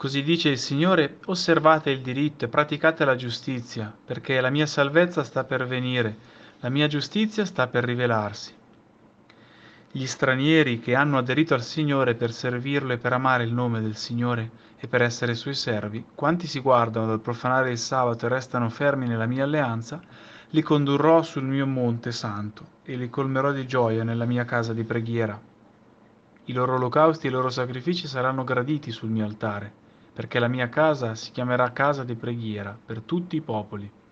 Così dice il Signore: osservate il diritto e praticate la giustizia, perché la mia salvezza sta per venire, la mia giustizia sta per rivelarsi. Gli stranieri che hanno aderito al Signore per servirlo e per amare il nome del Signore e per essere suoi servi, quanti si guardano dal profanare il sabato e restano fermi nella mia alleanza, li condurrò sul mio monte santo e li colmerò di gioia nella mia casa di preghiera. I loro olocausti e i loro sacrifici saranno graditi sul mio altare, perché la mia casa si chiamerà casa di preghiera per tutti i popoli.